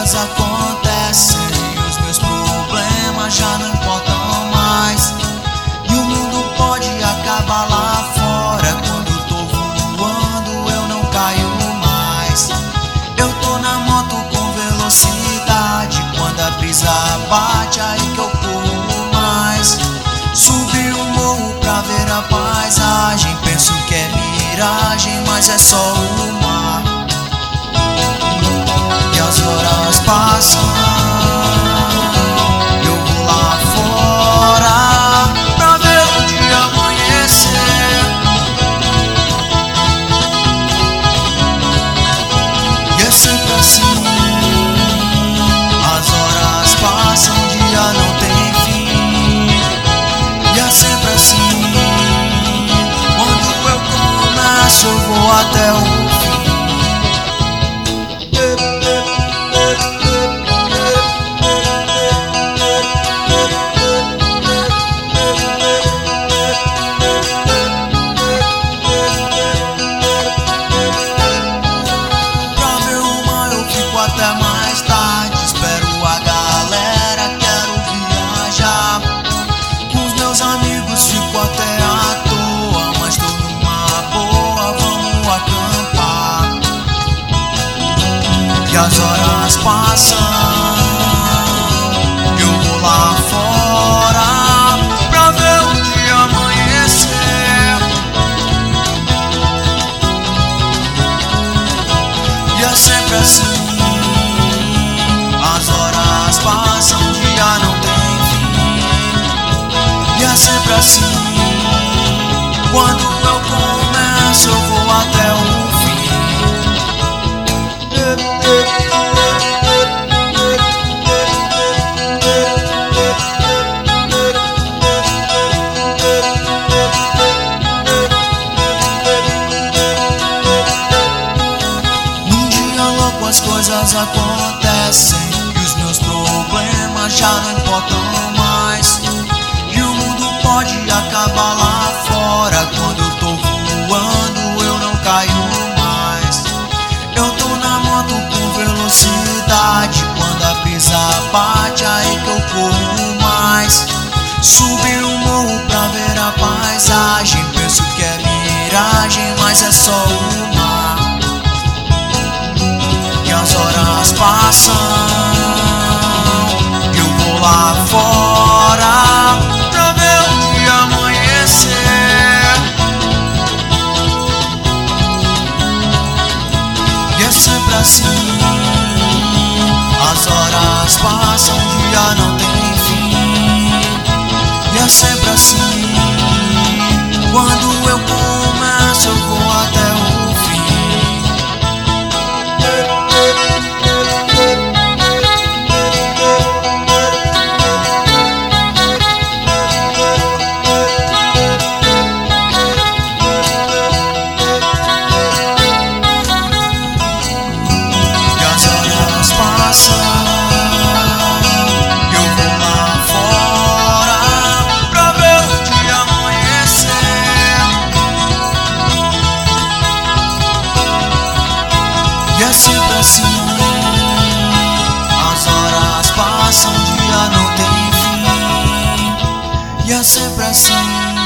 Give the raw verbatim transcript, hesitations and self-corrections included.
coisas acontecem e os meus problemas já não importam mais. E o mundo pode acabar lá fora, quando eu tô voando eu não caio mais. Eu tô na moto com velocidade, quando a brisa bate aí que eu corro mais. Subi o morro pra ver a paisagem, penso que é miragem, mas é só o mar. E as horas passam, eu vou lá fora pra ver o dia amanhecer. E é sempre assim, as horas passam, o dia não tem fim. E é sempre assim, quando eu começo eu vou até o fim. Até mais tarde, espero a galera, quero viajar. Com os meus amigos fico até à toa, mas tô numa boa, vamos acampar. E as horas passam, eu vou lá fora pra ver o dia amanhecer. E é sempre assim, as horas passam, o dia não tem fim. E é sempre assim, quando eu começo eu vou até o fim. Num dia louco as coisas acontecem, problemas já não importam mais. E o mundo pode acabar lá fora, quando eu tô voando eu não caio mais. Eu tô na moto com velocidade, quando a brisa bate aí que eu corro mais. Subi o morro pra ver a paisagem, penso que é miragem, mas é só o mar. E as horas passam, lá fora pra ver o dia amanhecer. E é sempre assim, as horas passam, o dia não tem fim. E é sempre assim, quando eu começo eu vou até o fim. Eu vou lá fora pra ver o dia amanhecer. E é sempre assim, as horas passam, o dia não tem fim. E é sempre assim.